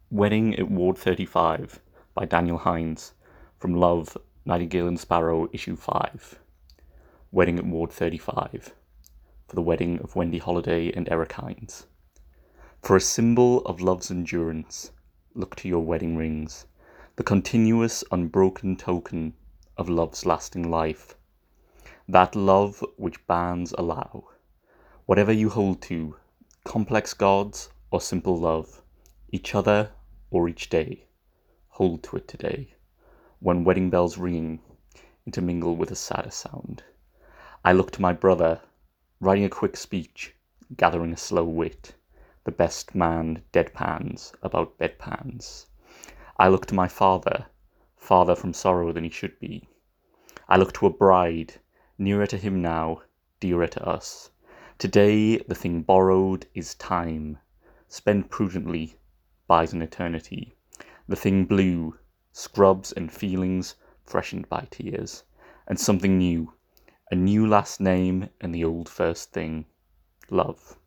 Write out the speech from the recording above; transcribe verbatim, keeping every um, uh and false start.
Wedding at Ward thirty-five by Daniel Hines from Love, Nightingale and Sparrow, issue five. Wedding at Ward thirty-five for the wedding of Wendy Holiday and Eric Hines. For a symbol of love's endurance, look to your wedding rings, the continuous, unbroken token of love's lasting life. That love which bands allow. Whatever you hold to, complex gods or simple love, each other or each day, hold to it today, when wedding bells ringing intermingle with a sadder sound. I look to my brother, writing a quick speech, gathering a slow wit, the best man deadpans about bedpans. I look to my father, farther from sorrow than he should be. I look to a bride, nearer to him now, dearer to us. Today the thing borrowed is time, spent prudently, buys an eternity. The thing blue, scrubs and feelings freshened by tears, and something new, a new last name and the old first thing, love.